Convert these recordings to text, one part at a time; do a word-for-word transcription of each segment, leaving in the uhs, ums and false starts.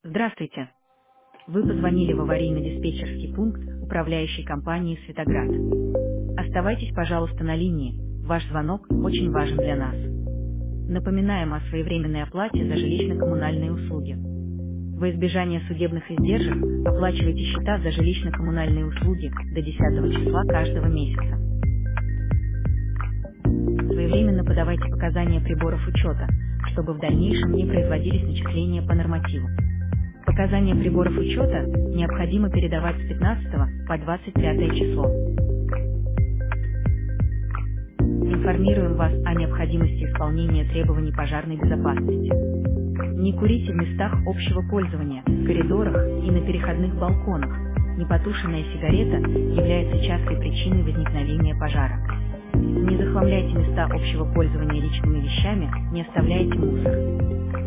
Здравствуйте. Вы позвонили в аварийно-диспетчерский пункт управляющей компании «Светоград». Оставайтесь, пожалуйста, на линии. Ваш звонок очень важен для нас. Напоминаем о своевременной оплате за жилищно-коммунальные услуги. Во избежание судебных издержек оплачивайте счета за жилищно-коммунальные услуги до десятого числа каждого месяца. Своевременно подавайте показания приборов учета, чтобы в дальнейшем не производились начисления по нормативу. Показания приборов учета необходимо передавать с пятнадцатого по двадцать пятое число. Информируем вас о необходимости исполнения требований пожарной безопасности. Не курите в местах общего пользования, в коридорах и на переходных балконах. Непотушенная сигарета является частой причиной возникновения пожара. Не захламляйте места общего пользования личными вещами, не оставляйте мусор.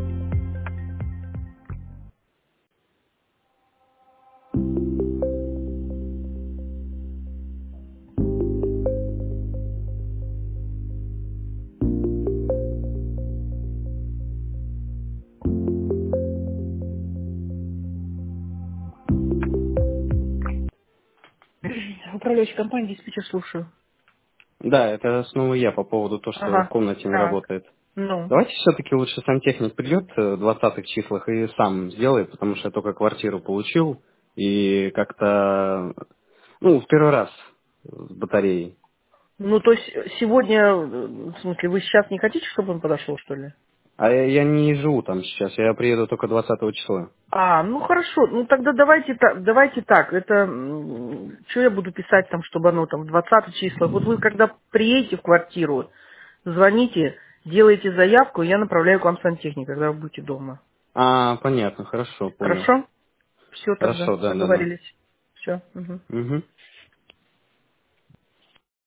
Управляющая компания, диспетчер, слушаю. Да, это снова я по поводу того, что в Ага, комнате не так, работает. ну. Давайте все-таки лучше сантехник придет в двадцатых числах и сам сделает, потому что я только квартиру получил и как-то, ну, в первый раз с батареей. Ну, то есть сегодня, э, в смысле, вы сейчас не хотите, чтобы он подошел, что ли? А я, я не живу там сейчас, я приеду только двадцатого числа. А, ну хорошо, ну тогда давайте так, давайте так, это, что я буду писать там, чтобы оно там в двадцатых числах, вот вы когда приедете в квартиру, звоните, делаете заявку, и я направляю к вам сантехника, когда вы будете дома. А, понятно, хорошо, понял. Хорошо? Все тогда, Хорошо, да, да, да. договорились. Все. Угу.